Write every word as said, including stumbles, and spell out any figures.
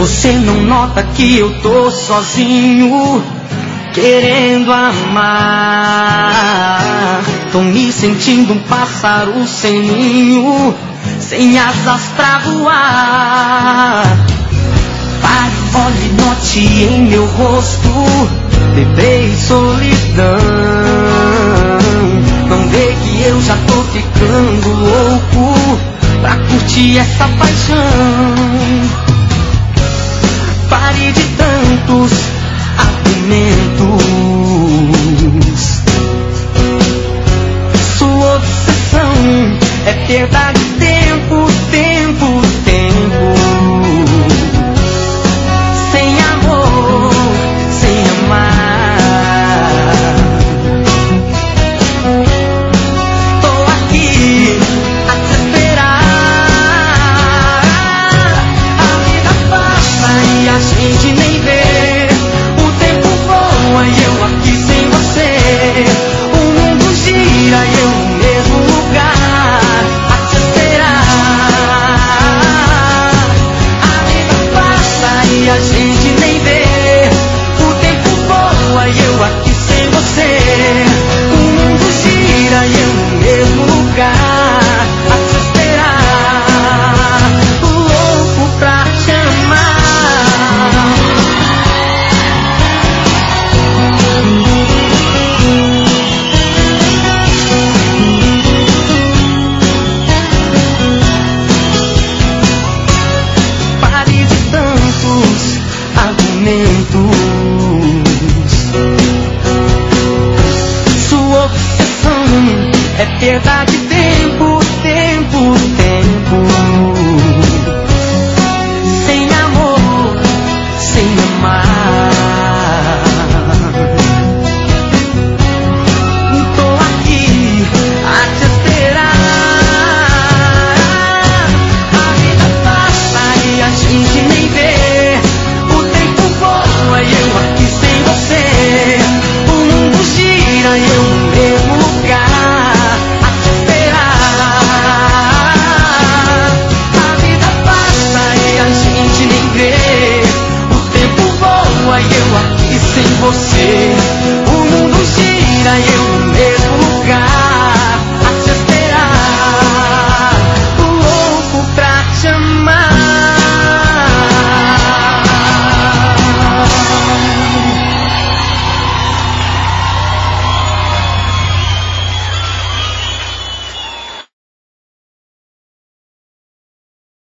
Você não nota que eu tô sozinho, querendo amar. Tô me sentindo um pássaro sem ninho, sem asas pra voar. Pare, olhe, note em meu rosto, lembrei solidão. Não vê que eu já tô ficando louco pra curtir essa paixão. Pare de tantos argumentos. Sua obsessão é perda de tempo, tempo, tempo. Sem amor, sem amar. Tô aqui a te esperar. A vida passa e a gente nem vê. O tempo voa e eu aqui sem você. O mundo gira e eu no mesmo lugar a te esperar. A vida passa e a gente nem vê. O tempo voa e eu aqui sem você. O mundo gira e eu no mesmo lugar a te esperar. Louco pra te amar. Pare de tantos argumentos. Sua obsessão é perda de tempo, tempo, tempo.